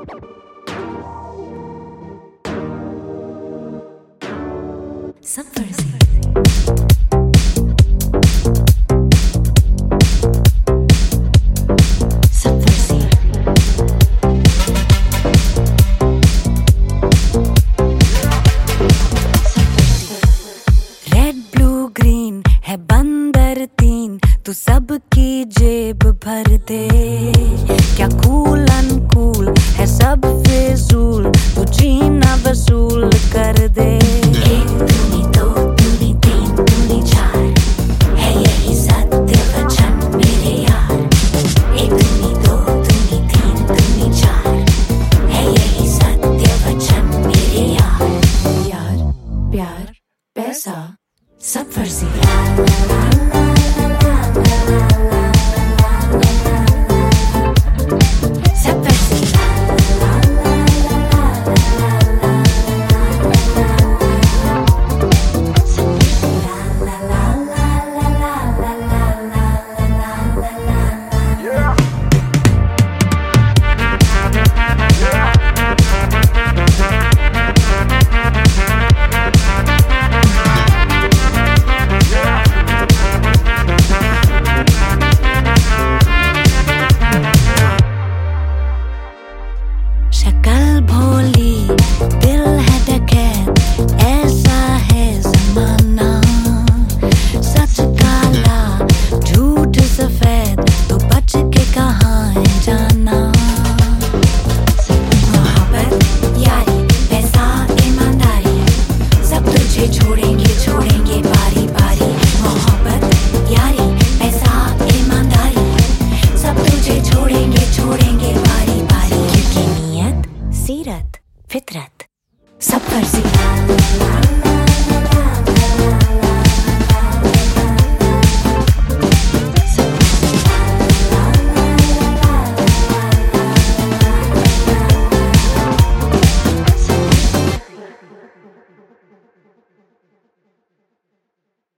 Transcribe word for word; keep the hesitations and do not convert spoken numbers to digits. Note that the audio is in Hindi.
सब फर्जी सब फर्जी रेड ब्लू ग्रीन है बंदर तीन, तू सबकी जेब भर दे। क्या कूल अनकूल है सब फिजूल, तू जीना वसूल कर दे। एक दूनी दो दूनी तीन दूनी चार, है यही सत्य वचन मेरे यार। एक दूनी दो दूनी तीन दूनी चार, है यही सत्य वचन मेरे यार। यार प्यार पैसा सब फर्जी।